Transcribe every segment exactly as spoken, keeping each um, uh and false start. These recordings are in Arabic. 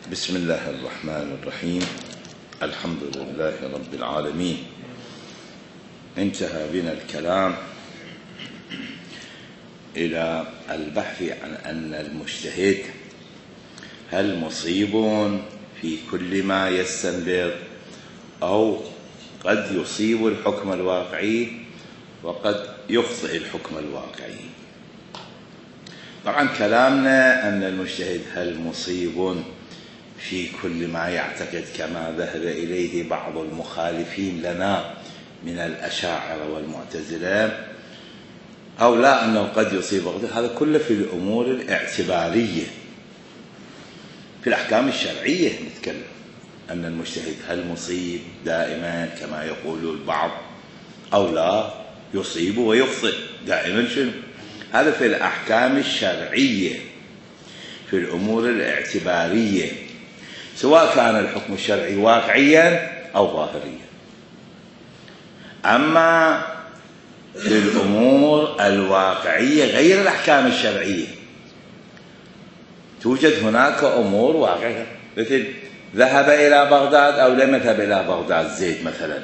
بسم الله الرحمن الرحيم. الحمد لله رب العالمين. انتهى بنا الكلام إلى البحث عن أن المجتهد هل مصيب في كل ما يستنبط أو قد يصيب الحكم الواقعي وقد يخطئ الحكم الواقعي. طبعا كلامنا أن المجتهد هل مصيب في كل ما يعتقد كما ذهب إليه بعض المخالفين لنا من الأشاعرة والمعتزلة أو لا أنه قد يصيب، هذا كله في الأمور الاعتبارية. في الأحكام الشرعية نتكلم أن المجتهد هل مصيب دائما كما يقول البعض أو لا يصيب ويخطئ دائما. شنو هذا؟ في الأحكام الشرعية في الأمور الاعتبارية، سواء كان الحكم الشرعي واقعيا أو ظاهريا. أما في الأمور الواقعية غير الأحكام الشرعية توجد هناك أمور واقعية، مثل ذهب إلى بغداد أو لم يذهب إلى بغداد زيد مثلا،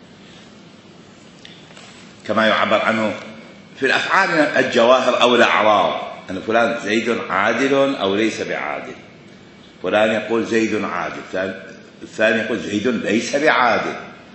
كما يعبر عنه في الأفعال الجواهر أو الأعراض أن فلان زيد عادل أو ليس بعادل. فلان يقول زيد عادل، الثاني يقول زيد ليس بعادل.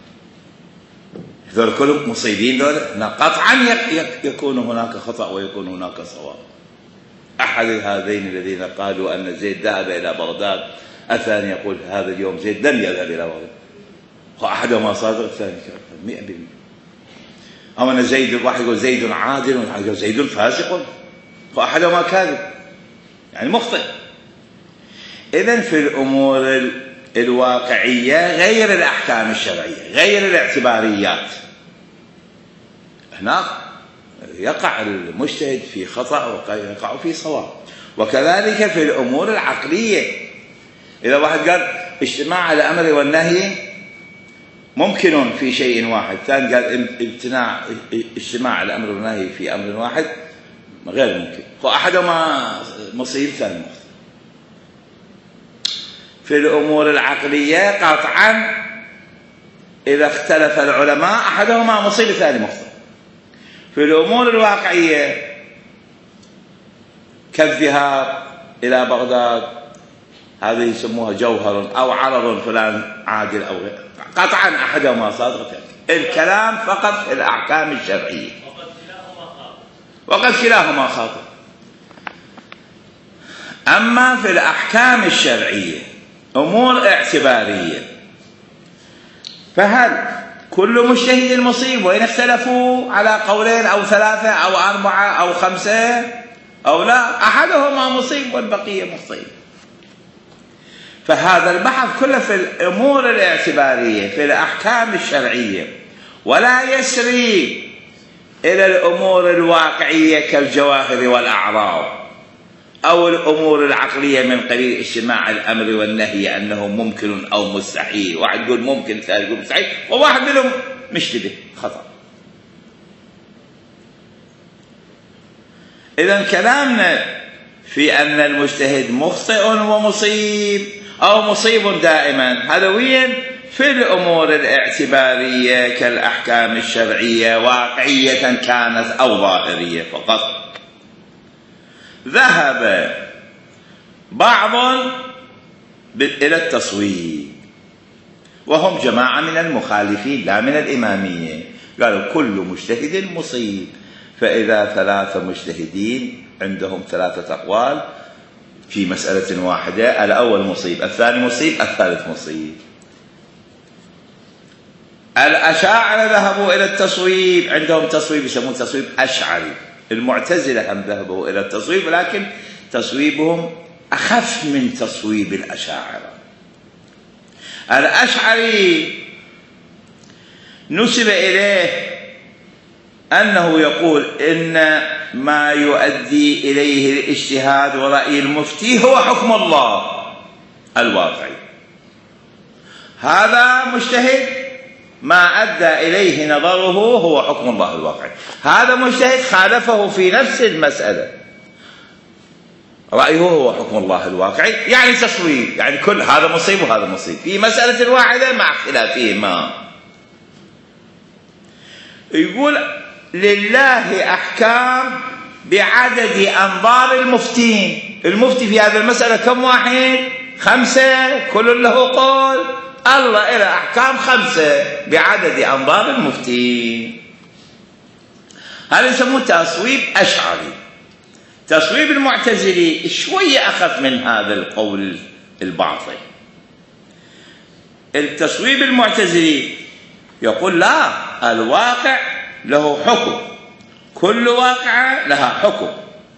هذول كلهم مصيبين، دول قطعا يكون هناك خطأ ويكون هناك صواب. أحد هذين الذين قالوا أن زيد ذهب إلى بغداد، الثاني يقول هذا اليوم زيد لم يذهب إلى بغداد، وأحدهما صادق الثاني مئة بالمئة. أو أن زيد، واحد يقول زيد عادل والواحد يقول زيد فاسق، وأحدهما كاذب يعني مخطئ. إذن في الأمور الواقعية غير الأحكام الشرعية غير الاعتباريات، هناك يقع المجتهد في خطأ ويقع في صواب. وكذلك في الأمور العقلية، إذا واحد قال اجتماع الأمر والنهي ممكن في شيء واحد، ثاني قال امتناع اجتماع الأمر والنهي في أمر واحد غير ممكن، فأحدهما مصيب ثاني مخطئ. في الأمور العقلية قطعا إذا اختلف العلماء أحدهما مصيب الثاني مخطئ. في الأمور الواقعية كالذهاب إلى بغداد، هذه يسموها جوهر أو عرض، فلان عادل أو غير، قطعا أحدهما صادق. الكلام فقط في الأحكام الشرعية وقد كلاهما خاطئ. أما في الأحكام الشرعية أمور اعتبارية، فهل كل مجتهد مصيب وإن اختلفوا على قولين أو ثلاثة أو أربعة أو خمسة أو لا، أحدهما مصيب والبقية مخطئ. فهذا البحث كله في الأمور الاعتبارية في الأحكام الشرعية، ولا يسري إلى الأمور الواقعية كالجواهر والأعراض أو الأمور العقلية من قبيل اجتماع الأمر والنهي أنه ممكن أو مستحيل. واحد يقول ممكن، ثاني يقول مستحيل، وواحد منهم مشتبه خطأ. إذن كلامنا في أن المجتهد مخطئ ومصيب أو مصيب دائما، هذا وين؟ في الأمور الاعتبارية كالأحكام الشرعية واقعية كانت أو ظاهرية فقط. ذهب بعض إلى التصويب وهم جماعة من المخالفين لا من الإمامية، قالوا كل مجتهد مصيب. فإذا ثلاثة مجتهدين عندهم ثلاثة أقوال في مسألة واحدة، الأول مصيب، الثاني مصيب، الثالث مصيب. الأشاعرة ذهبوا إلى التصويب، عندهم تصويب يسمون تصويب أشعري. المعتزلة هم ذهبوا إلى التصويب، لكن تصويبهم أخف من تصويب الأشاعرة. الأشعري نسب إليه أنه يقول إن ما يؤدي إليه الاجتهاد ورأي المفتي هو حكم الله الواقعي. هذا مجتهد ما أدى إليه نظره هو حكم الله الواقعي. هذا مجتهد خالفه في نفس المسألة، رأيه هو حكم الله الواقعي، يعني تصويب، يعني كل هذا مصيب وهذا مصيب في مسألة واحدة مع اختلافهما. يقول لله أحكام بعدد أنظار المفتين. المفتي في هذه المسألة كم واحد؟ خمسة، كل له قول. الله إلى أحكام خمسة بعدد أنظار المفتين. هذا يسموه تصويب أشعري. تصويب المعتزلي شوية أخف من هذا القول الباطل. التصويب المعتزلي يقول لا، الواقع له حكم، كل واقعة لها حكم،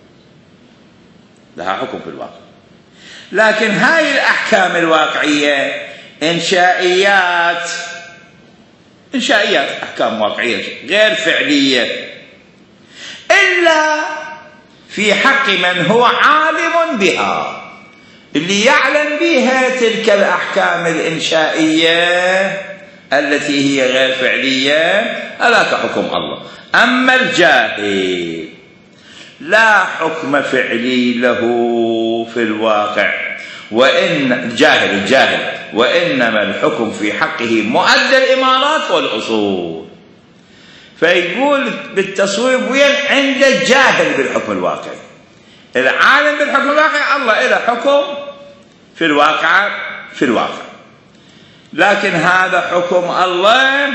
لها حكم في الواقع، لكن هاي الأحكام الواقعية إنشائيات، إنشائيات أحكام واقعية غير فعلية، إلا في حق من هو عالم بها، اللي يعلم بها تلك الأحكام الإنشائية التي هي غير فعلية، هذاك حكم الله. أما الجاهل لا حكم فعلي له في الواقع، وإن الجاهل الجاهل وإنما الحكم في حقه مؤدى الإمارات والأصول. فيقول بالتصويب وين؟ عند الجاهل بالحكم الواقعي. العالم بالحكم الواقعي الله إله حكم في الواقع في الواقع، لكن هذا حكم الله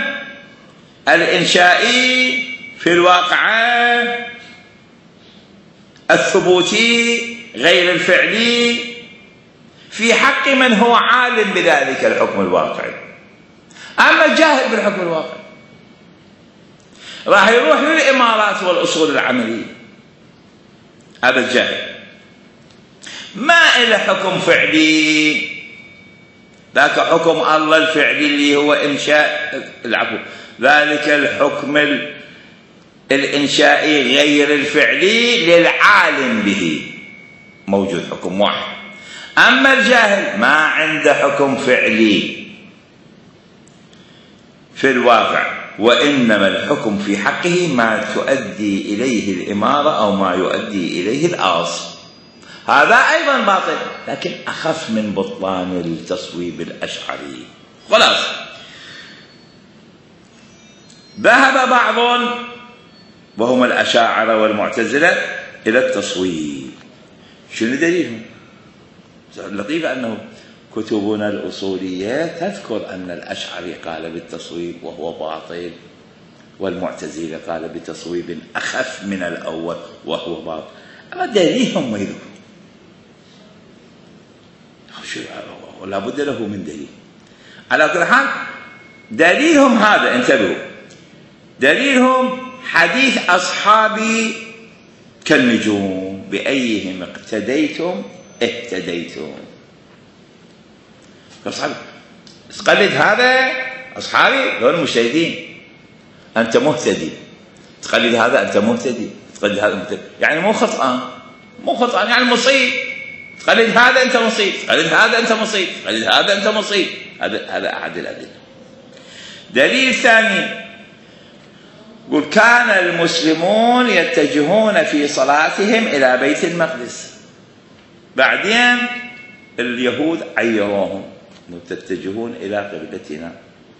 الإنشائي في الواقع الثبوتي غير الفعلي في حق من هو عالم بذلك الحكم الواقعي. أما الجاهل بالحكم الواقعي راح يروح للإمارات والأصول العملية، هذا الجاهل ما إله حكم فعلي، ذاك حكم الله الفعلي اللي هو إنشاء العفو، ذلك الحكم الإنشائي غير الفعلي للعالم به موجود حكم واحد. أما الجاهل ما عنده حكم فعلي في الواقع، وإنما الحكم في حقه ما تؤدي إليه الإمارة أو ما يؤدي إليه الآصل. هذا أيضا باطل، لكن أخف من بطلان التصويب الأشعري. خلاص، ذهب بعض وهم الأشاعرة والمعتزلة إلى التصويب. شنو دليلهم؟ اللطيف أنه كتبنا الأصولية تذكر أن الأشعري قال بالتصويب وهو باطل، والمعتزلة قال بتصويب أخف من الأول وهو باطل، أما دليلهم ما يذكر، ولا بد له من دليل. على كل حال دليلهم هذا، انتبهوا، دليلهم حديث أصحابي كالنجوم بأيهم اقتديتم اهتديتم. أصحابي تقلد هذا، أصحابي دول مجتهدين، أنت مهتدي، تقلد هذا أنت مهتدي، تقلد هذا مهتدي، يعني مو خطأ، مو خطأ يعني مصيب، تقلد هذا أنت مصيب، تقلد هذا أنت مصيب، تقلد هذا أنت مصيب. هذا هذا أحد الأدلة. دليل ثاني، يقول كان المسلمون يتجهون في صلاتهم إلى بيت المقدس، بعدين اليهود عيروهم أنه تتجهون إلى قبلتنا.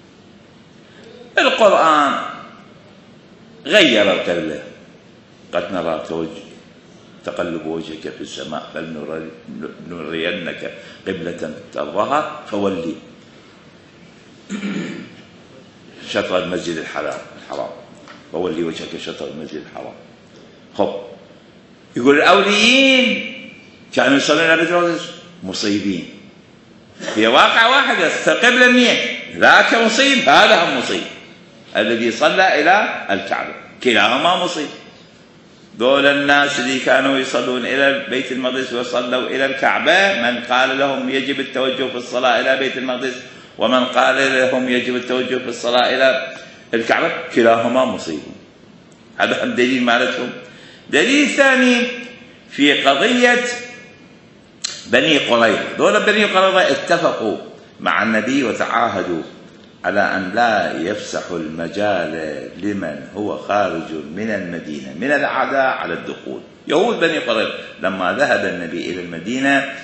القرآن غير القبلة، قد نرى توجه تقلب وجهك في السماء فلنرينك قبلة ترضاها فولي شطر المسجد الحرام الحرام فولي وجهك شطر المسجد الحرام. خب، يقول الأوليين كانوا يصلون إلى بيت المقدس مصيبين، في واقع واحد قبل النية، ذاك مصيب هذا هم مصيب، الذي صلى إلى الكعبة كلاهما مصيب. دول الناس اللي كانوا يصلون إلى بيت المقدس وصلوا إلى الكعبة، من قال لهم يجب التوجه في الصلاة إلى بيت المقدس ومن قال لهم يجب التوجه في الصلاة إلى الكعبة، كلاهما مصيب. هذا هم دليل مالتهم. دليل ثاني في قضية بني قريظة، دول بني قريظة اتفقوا مع النبي وتعاهدوا على أن لا يفسحوا المجال لمن هو خارج من المدينة من الأعداء على الدخول. يهود بني قريظة. لما ذهب النبي إلى المدينة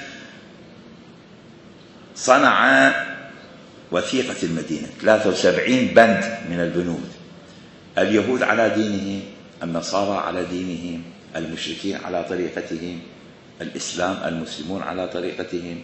صنع وثيقة المدينة ثلاثة وسبعين بند من البنود، اليهود على دينهم، النصارى على دينهم، المشركين على طريقتهم، الإسلام المسلمون على طريقتهم.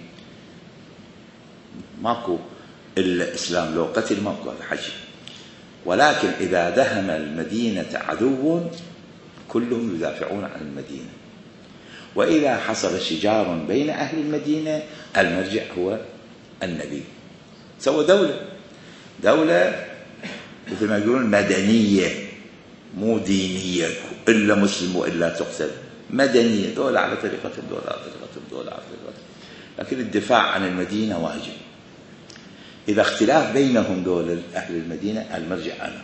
ماكو الإسلام لو قتل ماكو هذا حكي، ولكن إذا دهم المدينة عدو كلهم يدافعون عن المدينة، وإذا حصل شجار بين أهل المدينة المرجع هو النبي. سوى دولة دولة مثل ما يقولون مدنية، مو دينية إلا مسلم وإلا تقتل، مدنية، دولة على طريقتهم، دولة على طريقتهم، دولة على طريقتهم. لكن الدفاع عن المدينة واجب. إذا اختلاف بينهم دول أهل المدينة المرجع أنا.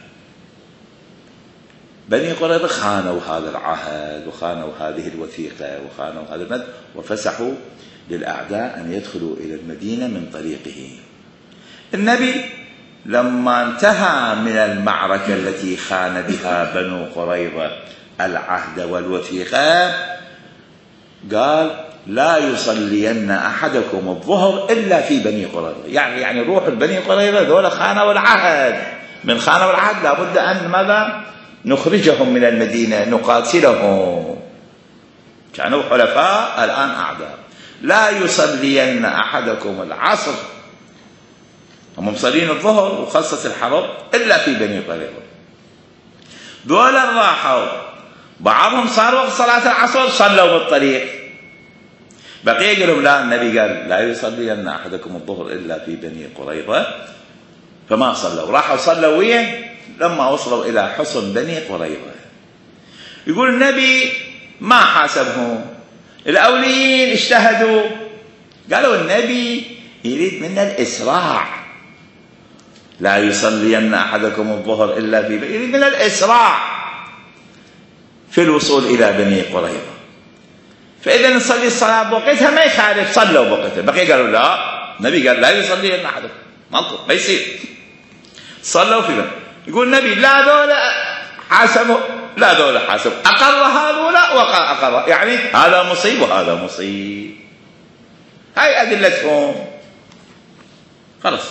بني قريظة خانوا هذا العهد وخانوا هذه الوثيقة وخانوا هذا المد، وفسحوا للأعداء أن يدخلوا إلى المدينة من طريقه. النبي لما انتهى من المعركة التي خان بها بنو قريظة العهد والوثيقة قال لا يصلين أحدكم الظهر إلا في بني قريظة. يعني يعني روح بني قريظة ذولا خانوا العهد، من خانوا العهد لابد أن ماذا؟ نخرجهم من المدينة، نقاتلهم. كانوا حلفاء الآن أعداء. لا يصلين أحدكم العصر، هم مصلين الظهر وخلصت الحرب، إلا في بني قريظة. ذولا راحوا، بعضهم صار وقت صلاة العصر صلوا بالطريق، بقية قالوا لا، النبي قال لا يصلين أحدكم الظهر إلا في بني قريظة، فما صلوا. راحوا صلوا وين؟ لما وصلوا إلى حصن بني قريظة. يقول النبي ما حاسبهم، الأولين اجتهدوا، قالوا النبي يريد منا الإسراع، لا يصلين أحدكم الظهر إلا في بني، يريد منا الإسراع في الوصول إلى بني قريظة. فإذا نصلي الصلاة بوقتها ما يخالف، صلوا بوقتها. بقي قالوا لا، النبي قال لا يصلين أحدكم، ماكو ما يصير، صلوا في بني. يقول النبي لا ذولا حاسبوا، لا ذولا حاسبوا، أقر هذولا وأقر، يعني هذا مصيب وهذا مصيب. هاي أدلتهم، خلص.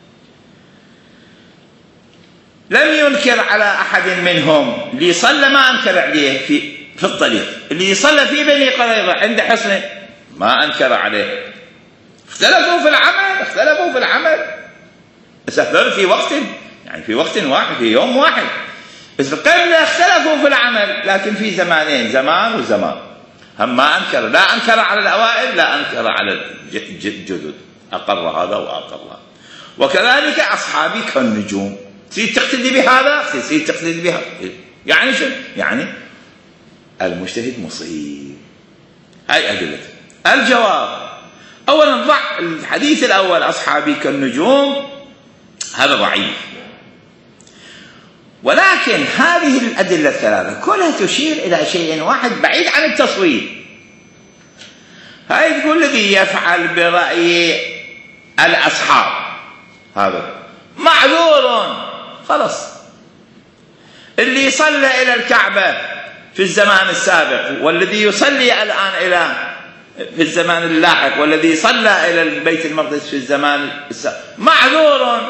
لم ينكر على أحد منهم، اللي صلى ما أنكر عليه في في الطريق، اللي صلى في بني قريظة عند حصن ما أنكر عليه. اختلفوا في العمل، اختلفوا في العمل، بس اختلفوا في وقت، يعني في وقت واحد، في يوم واحد، بس قبل اختلفوا في العمل، لكن في زمانين، زمان وزمان. هم ما أنكر، لا أنكر على الأوائل، لا أنكر على الجدد، أقر هذا وأقر هذا. وكذلك أصحابي كالنجوم، تصير تقتدي بهذا، تصير تقتدي بهذا. يعني شو؟ يعني المجتهد مصيب. هاي أدلة. الجواب: أولا ضع الحديث الأول أصحابي كالنجوم، هذا ضعيف، ولكن هذه الأدلة الثلاثة كلها تشير إلى شيء واحد بعيد عن التصوير. هاي تقول الذي يفعل برأي الأصحاب هذا معذور، خلص. اللي يصلى إلى الكعبة في الزمان السابق، والذي يصلي الآن إلى في الزمان اللاحق، والذي صلى إلى البيت المقدس في الزمان السابق معذور،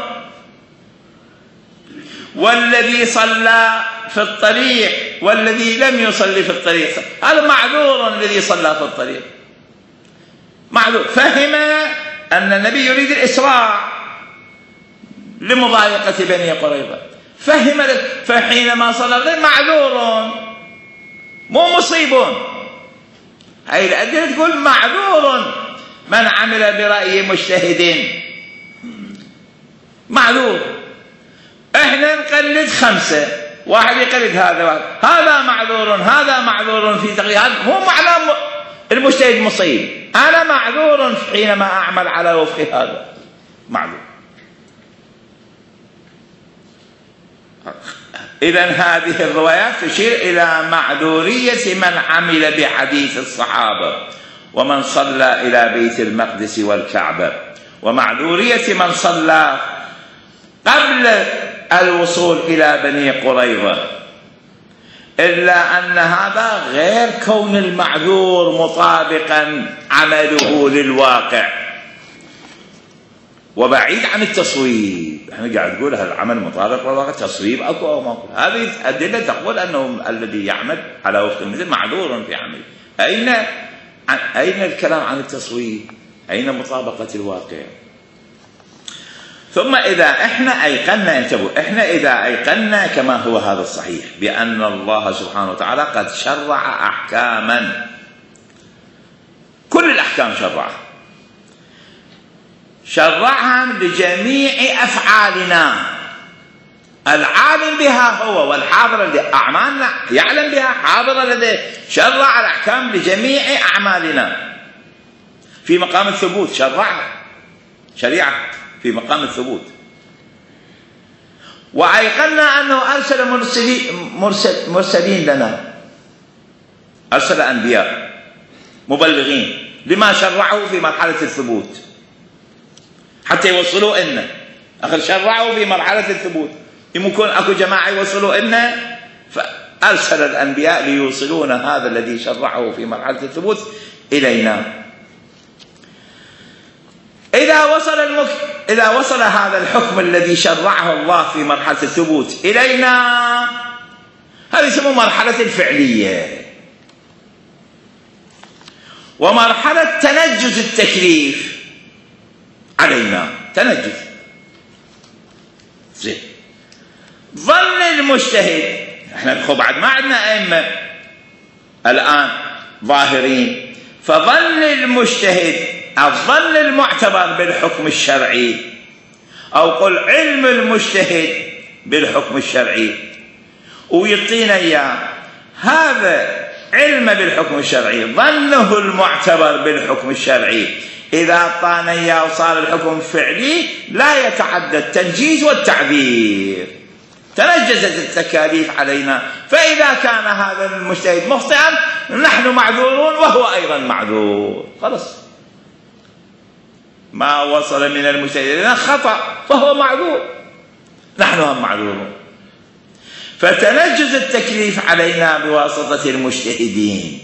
والذي صلى في الطريق والذي لم يصلي في الطريق هذا معذور. الذي صلى في الطريق معذور، فهم أن النبي يريد الإسراع لمضايقة بني قريظة، فهم، فحينما صلى معذور مو مصيب. هاي الأدلة تقول معذور، من عمل برأي مجتهد معذور. احنا نقلد خمسة، واحد يقلد هذا واحد. هذا معذور، هذا معذور في تقليد، مو معنى المجتهد مصيب. أنا معذور حينما أعمل على وفق هذا، معذور. إذن هذه الروايات تشير إلى معذورية من عمل بحديث الصحابة ومن صلى إلى بيت المقدس والكعبة، ومعذورية من صلى قبل الوصول إلى بني قريظة. إلا أن هذا غير كون المعذور مطابقا عمله للواقع وبعيد عن التصويب. احنا قاعد نقول هذا العمل مطابق للواقع، تصويب اكو او ماكو. هذه أدلة تقول أنه الذي يعمل على وفق المثل معذور في عمله. أين أين الكلام عن التصويب؟ أين مطابقة الواقع؟ ثم إذا إحنا أيقنا، انتبهوا، إحنا إذا أيقنا كما هو هذا الصحيح بأن الله سبحانه وتعالى قد شرع أحكاما، كل الأحكام شرعها شرعها لجميع أفعالنا، العالم بها هو والحاضر الذي أعمالنا يعلم بها، حاضر الذي شرع الأحكام لجميع أعمالنا في مقام الثبوت، شرعها شريعة في مقام الثبوت. وأيقنا أنه أرسل مرسلين, مرسل مرسلين لنا، أرسل أنبياء مبلغين لما شرعه في مرحلة الثبوت حتى يوصلوا إلنا. أخر شرعوا في مرحلة الثبوت، يمكن أكو جماعة يوصلوا إلنا فأرسل الأنبياء ليوصلون هذا الذي شرعه في مرحلة الثبوت إلينا. إذا وصل المك... إذا وصل هذا الحكم الذي شرعه الله في مرحلة الثبوت إلينا، هذه يسمى مرحلة الفعلية. ومرحلة تنجز التكليف علينا، تنجز زين. ظن المجتهد، احنا خب بعد ما عندنا أئمة الآن ظاهرين، فظن المجتهد الظن المعتبر بالحكم الشرعي، أو قل علم المجتهد بالحكم الشرعي، ويعطينا إياه هذا علم بالحكم الشرعي، ظنه المعتبر بالحكم الشرعي إذا أعطانا إياه وصار الحكم فعلي لا يتعدى التنجيز والتعبير، تنجزت التكاليف علينا. فإذا كان هذا المجتهد مخطئا نحن معذورون وهو أيضا معذور، خلاص ما وصل من المجتهد إلى خطأ فهو معذور، نحن هم معذورون. فتنجز التكليف علينا بواسطة المجتهدين،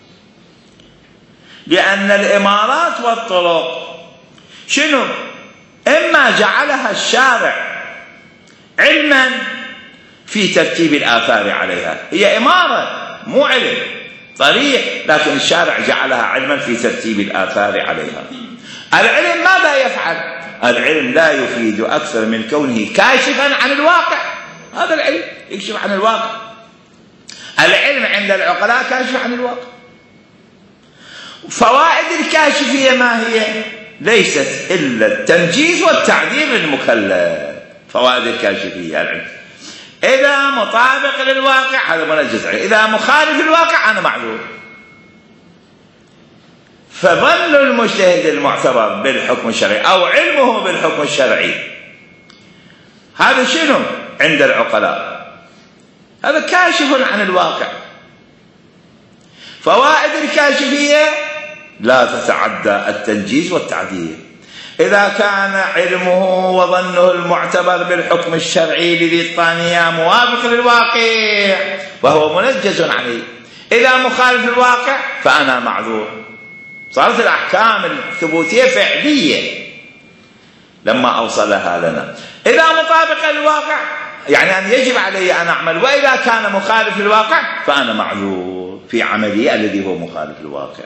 لأن الإمارات والطرق شنو؟ إما جعلها الشارع علما في ترتيب الآثار عليها، هي إمارة مو علم، طريق، لكن الشارع جعلها علما في ترتيب الآثار عليها. العلم ماذا يفعل؟ العلم لا يفيد أكثر من كونه كاشفا عن الواقع، هذا العلم يكشف عن الواقع. العلم عند العقلاء كاشف عن الواقع. فوائد الكاشفية ما هي؟ ليست إلا التنجيز والتعذير للمكلف. فوائد الكاشفية العلم إذا مطابق للواقع هذا منجز عليه، إذا مخالف للواقع أنا معذور. فظن المجتهد المعتبر بالحكم الشرعي أو علمه بالحكم الشرعي هذا شنو عند العقلاء؟ هذا كاشف عن الواقع. فوائد الكاشفية لا تتعدى التنجيز والتعديل. إذا كان علمه وظنه المعتبر بالحكم الشرعي لذي الطانية موافق للواقع وهو منجز عليه، إذا مخالف للواقع فأنا معذور. صارت الأحكام الثبوتية فعلية لما أوصلها لنا. إذا مطابق للواقع يعني أن يجب علي أن أعمل، وإذا كان مخالف للواقع فأنا معذور في عملي الذي هو مخالف للواقع.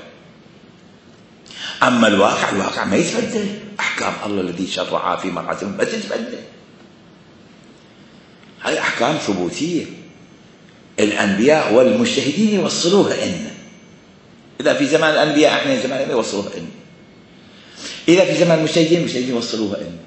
أما الواقع، الواقع ما يتبدل، أحكام الله الذي شرعها في مرحلة ما تتبدل، هذه أحكام ثبوتية الأنبياء والمجتهدين يوصلوها لنا. إذا في زمان الأنبياء احنا زمان الأنبياء يوصلوها لنا، إذا في زمان المجتهدين المجتهدين يوصلوها لنا.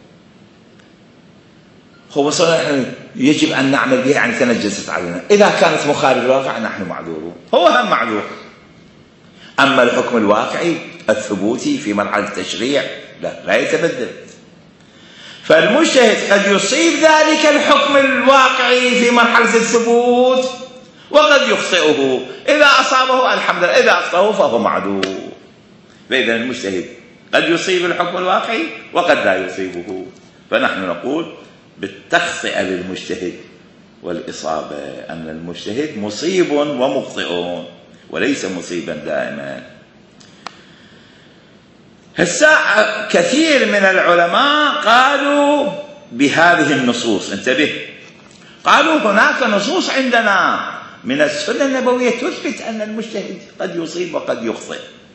هو وصلنا احنا يجب أن نعمل بها يعني تنجست علينا. إذا كانت مخالفة للواقع نحن معذورون، هو هم معذور. أما الحكم الواقعي الثبوتي في مرحلة التشريع لا لا يتبدل. فالمجتهد قد يصيب ذلك الحكم الواقعي في مرحلة الثبوت وقد يخطئه، إذا أصابه الحمد لله، إذا أخطأه فهو معذور. فإذا المجتهد قد يصيب الحكم الواقعي وقد لا يصيبه. فنحن نقول بالتخطئة للمجتهد والإصابة، أن المجتهد مصيب ومخطئ وليس مصيبا دائما. هسه كثير من العلماء قالوا بهذه النصوص، انتبه، قالوا هناك نصوص عندنا من السنة النبوية تثبت أن المجتهد قد يصيب وقد يخطئ.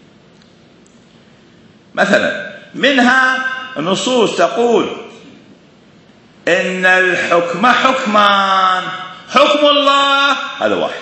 مثلا منها نصوص تقول إن الحكم حكمان، حكم الله هذا واحد،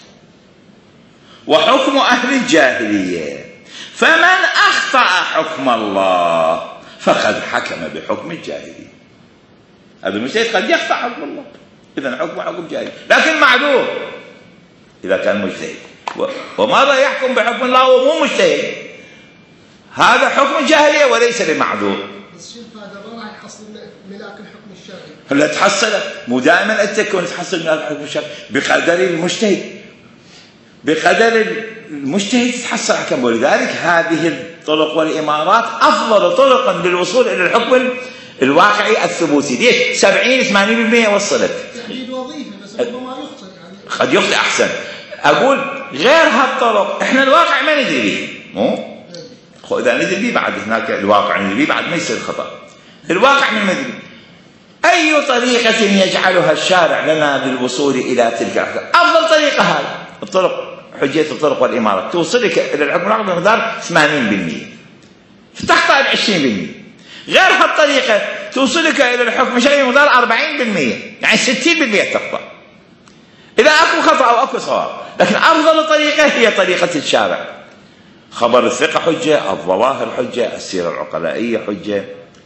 وحكم أهل الجاهلية، فمن أخطأ حكم الله فقد حكم بحكم الجاهلية. هذا المجتهد قد يخطأ حكم الله، إذن حكم حكم جاهلي، لكن معذور إذا كان مجتهد. وماذا يحكم بحكم الله وهو مو مجتهد؟ هذا حكم الجاهلية وليس بمعذور. بس شوف هذا ما راح يحصل ملاك الحكم الشرعي. لا تحصله، مو دائما أنت تكون تحصل ملاك الحكم الشرعي، بقدر المجتهد، بقدر المجتهد تتحصل حكم. ولذلك هذه الطرق والإمارات أفضل طرق للوصول إلى الحكم الواقعي الثبوتي. ليش؟ سبعين ثمانين بالمئة وصلت. تحديد وظيفة بس ربما يخطئ يعني. قد يخطئ أحسن. أقول غير هالطرق إحنا الواقع ما ندري به، مو؟ إذا ندري به بعد هناك الواقع ندري به بعد ما يصير خطأ. الواقع من ندري. أي طريقة يجعلها الشارع لنا للوصول إلى تلك الأحكام؟ أفضل طريقة هذه الطرق، حجية الطرق والإمارات توصلك إلى الحكم الواقعي بمقدار ثمانين بالمئة، فتخطأ بعشرين بالمئة. غير هالطريقة توصلك إلى الحكم الشرعي بمقدار أربعين بالمئة، يعني ستين بالمئة تخطأ إذا أكو خطأ أو أكو صواب. لكن أفضل طريقة هي طريقة الشارع. خبر الثقة حجة، الظواهر حجة، السيرة العقلائية حجة،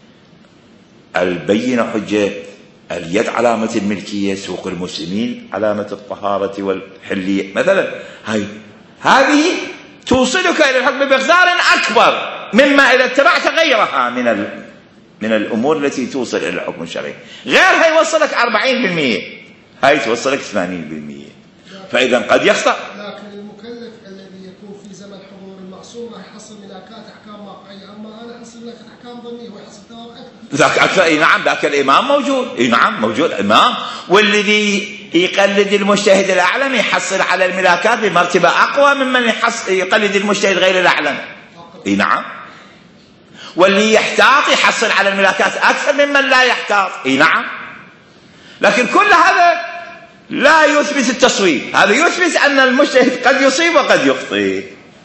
البينة حجة، اليد علامة الملكية، سوق المسلمين علامة الطهارة والحلية مثلا. هاي هذه توصلك إلى الحكم بمقدار أكبر مما إذا اتبعت غيرها من ال... من الأمور التي توصل إلى الحكم الشرعي. غيرها يوصلك أربعين بالمئة، هاي توصلك ثمانين بالمئة. فإذا قد يخطأ. لكن المكلف الذي يكون في زمن حضور المعصوم راح يحصل ملاكات أحكام واقعية، أما أنا أحصل لك أحكام ظنية ويحصل ثواب أكثر. ذاك أكثر. إي نعم، ذاك الإمام موجود. إي نعم موجود إمام، والذي يقلد المجتهد الأعلم يحصل على الملاكات بمرتبة أقوى ممن يقلد المجتهد غير الأعلم. إي نعم. واللي يحتاط يحصل على الملاكات أكثر ممن لا يحتاط. إي نعم. لكن كل هذا لا يثبت التصويب، هذا يثبت أن المجتهد قد يصيب وقد يخطئ.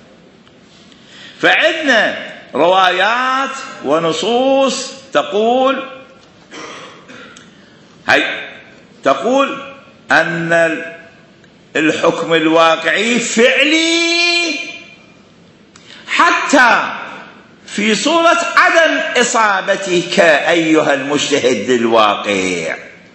فعندنا روايات ونصوص تقول هي تقول أن الحكم الواقعي فعلي حتى في صورة عدم إصابتك أيها المجتهد للواقع.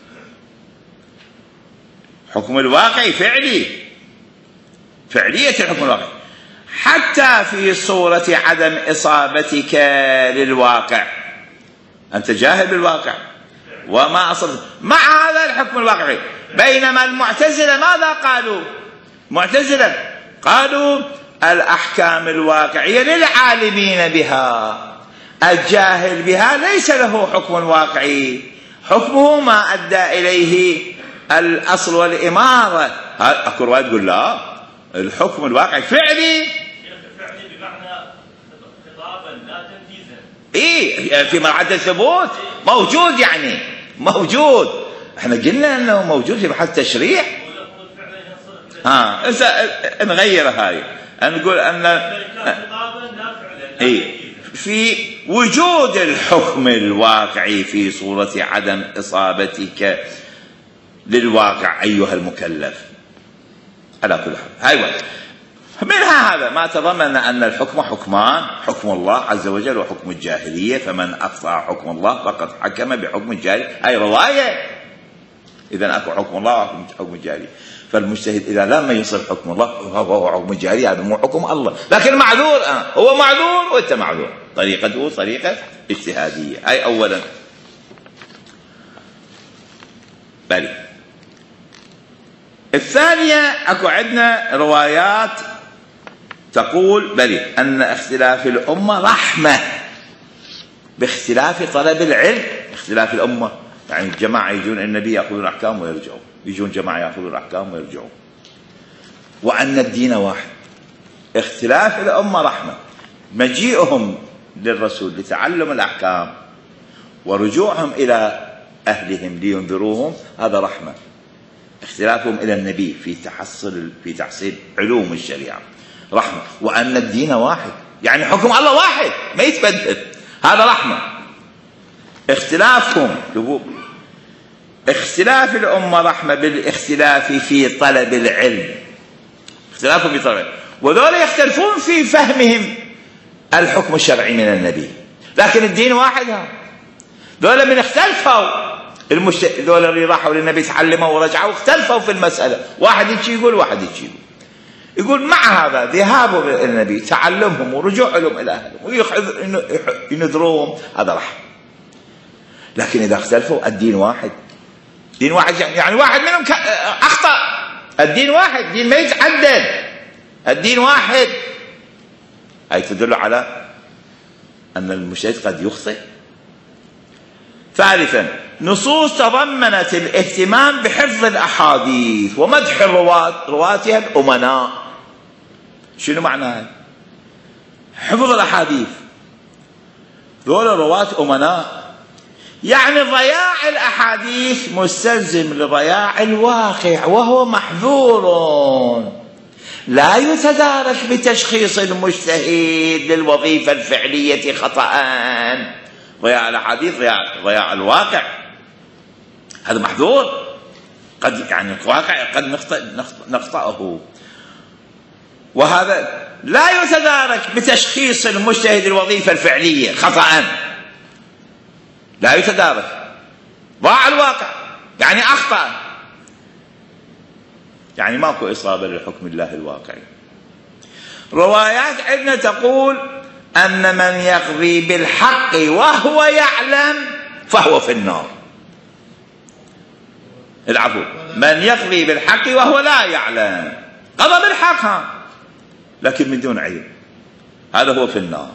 حكم الواقعي فعلي، فعلية الحكم الواقعي حتى في صورة عدم إصابتك للواقع. أنت جاهل بالواقع وما أصبت مع هذا الحكم الواقعي. بينما المعتزلة ماذا قالوا؟ معتزلة قالوا الأحكام الواقعية للعالمين بها، الجاهل بها ليس له حكم واقعي، حكمه ما أدى إليه الأصل والإمارة. أكو رواية تقول لا، الحكم الواقعي فعلي، فعلي بمعنى خطابا لا تنفيذا. إيه في مرحلة الثبوت موجود، يعني موجود. احنا قلنا أنه موجود في محل تشريع. ها هسه نغير هاي، نقول أن إيه في وجود الحكم الواقعي في صورة عدم إصابتك للواقع أيها المكلف. على كل حال هاي واحد منها هذا ما تضمن أن الحكم حكمان، حكم الله عز وجل وحكم الجاهلية، فمن أخطأ حكم الله فقد حكم بحكم الجاهلية. هاي رواية. إذا أكو حكم الله وحكم الجاهلية، فالمجتهد إذا لم يصل حكم الله هو حكم الجاهلية، هذا مو حكم الله. لكن معذور، أنا هو معذور وأنت معذور، طريقته طريقة اجتهادية. هاي أولا. بلي الثانية أكو عندنا روايات تقول بلي أن اختلاف الأمة رحمة باختلاف طلب العلم. اختلاف الأمة يعني الجماعة يجون النبي يأخذون أحكام ويرجعون، يجون جماعة يأخذون أحكام ويرجعون. وأن الدين واحد، اختلاف الأمة رحمة، مجيئهم للرسول لتعلم الأحكام ورجوعهم إلى أهلهم لينذروهم هذا رحمة، اختلافهم إلى النبي في تحصيل في تحصيل علوم الشريعة رحمة. وأن الدين واحد يعني حكم الله واحد ما يتبدل، هذا رحمة. اختلافهم اختلاف الأمة رحمة بالاختلاف في طلب العلم، اختلافهم في طلب العلم، وذولا يختلفون في فهمهم الحكم الشرعي من النبي، لكن الدين واحد. ها ذولا من اختلفوا المشت... ذولا اللي راحوا للنبي تعلموا ورجعوا اختلفوا في المسألة، واحد يجي يقول واحد يجي يقول يقول مع هذا ذهابهم إلى النبي تعلمهم ورجوعهم إلى أهلهم وينذروهم هذا رحمة. لكن إذا اختلفوا الدين واحد، دين واحد يعني واحد منهم أخطأ، الدين واحد، دين ما يتعدد، الدين واحد. هاي تدل على أن المجتهد قد يخطئ. ثالثا نصوص تضمنت الاهتمام بحفظ الأحاديث ومدح الرواة رواتها الأمناء. شنو معناها؟ حفظ الأحاديث ذولا رواة أمناء، يعني ضياع الأحاديث مستلزم لضياع الواقع وهو محظور لا يتدارك بتشخيص المجتهد للوظيفة الفعلية خطأ. ضياع الأحاديث ضياع, ضياع الواقع، هذا محظور، قد يعني الواقع قد نخطئ نخطئه، وهذا لا يتدارك بتشخيص المجتهد الوظيفة الفعلية خطأ، لا يتدارك، ضاع الواقع يعني أخطأ، يعني ماكو إصابة لحكم الله الواقعي. روايات عندنا تقول أن من يقضي بالحق وهو يعلم فهو في النار. العفو، من يقضي بالحق وهو لا يعلم، قضى بالحق ها لكن من دون علم، هذا هو في النار.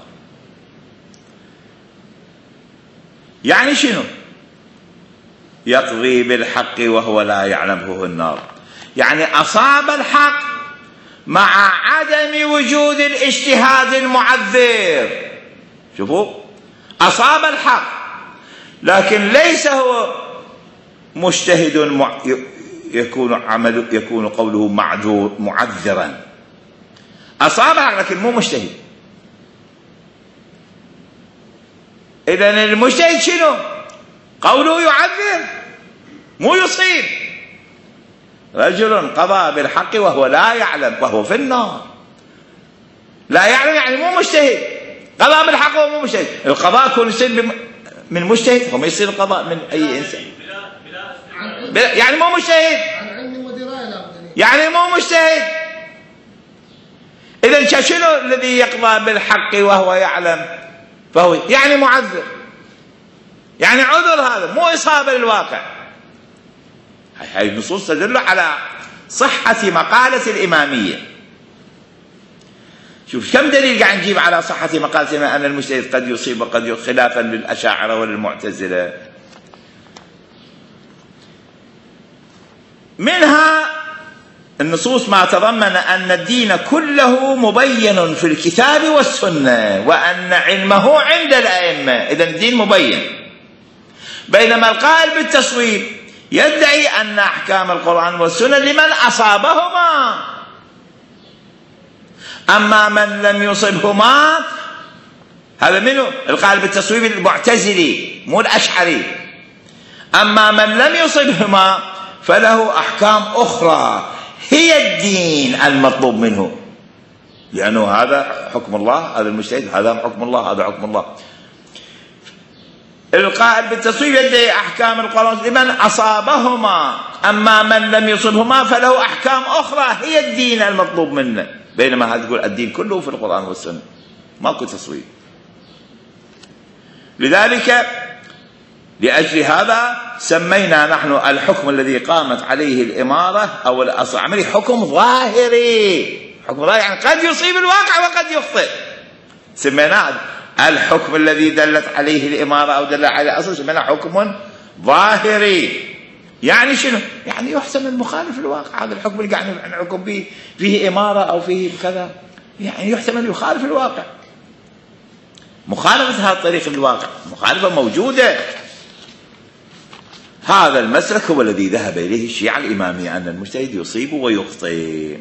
يعني شنو يقضي بالحق وهو لا يعلم فهو النار؟ يعني أصاب الحق مع عدم وجود الاجتهاد المعذر. شوفوا، أصاب الحق لكن ليس هو مجتهد مع... يكون عمله يكون قوله معذور معذرا. أصاب الحق لكن مو مجتهد. إذن المجتهد شنو؟ قوله يعذر مو يصيب. رجل قضى بالحق وهو لا يعلم وهو في النار. لا يعلم يعني مو مجتهد، قضى بالحق وهو مو مجتهد. القضاء يكون يصير من مجتهد وما يصير القضاء من أي إنسان، يعني مو مجتهد، يعني مو مجتهد. إذن شنو الذي يقضى بالحق وهو يعلم فهو يعني معذر، يعني عذر، هذا مو إصابة للواقع. هاي النصوص تدل على صحة مقالة الإمامية. شوف كم دليل قاعد نجيب على صحة مقالة أن المجتهد قد يصيب وقد يخطئ، خلافا للأشاعرة وللمعتزلة. منها النصوص ما تضمن أن الدين كله مبين في الكتاب والسنة وأن علمه عند الأئمة. إذن الدين مبين. بينما القائل بالتصويب يدعي أن أحكام القرآن والسنة لمن أصابهما، أما من لم يصبهما هذا منه القائل بالتصويب المعتزلي مو الأشعري. أما من لم يصبهما فله أحكام أخرى هي الدين المطلوب منه، لأنه هذا حكم الله، هذا المجتهد هذا حكم الله، هذا حكم الله. القائل بالتصويب يدعي أحكام القرآن لمن أصابهما، أما من لم يصبهما فله أحكام أخرى هي الدين المطلوب منه. بينما هذا يقول الدين كله في القرآن والسنة، ماكو تصويب. لذلك لأجل هذا سمينا نحن الحكم الذي قامت عليه الإمارة أو العملية حكم ظاهري. حكم ظاهري يعني قد يصيب الواقع وقد يخطئ. سميناه الحكم الذي دلت عليه الإمارة أو دل عليه الأصل سميناه حكم ظاهري. يعني شنو؟ يعني يحسم المخالف الواقع. هذا الحكم اللي قاعد نحكم به فيه إمارة أو فيه كذا، يعني يحسم أن يخالف الواقع. مخالفة هذا الطريق الواقع مخالفة موجودة. هذا المسلك هو الذي ذهب إليه الشيعة الإمامية، أن المجتهد يصيب ويخطئ.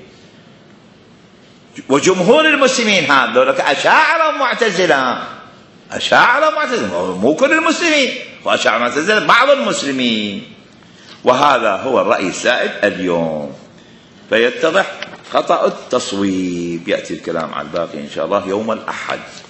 وجمهور المسلمين هذول أشاعرة معتزلة، أشاعرة معتزلة، مو كل المسلمين، وأشاعرة معتزلة بعض المسلمين. وهذا هو الرأي السائد اليوم. فيتضح خطأ التصويب. يأتي الكلام على الباقي إن شاء الله يوم الأحد.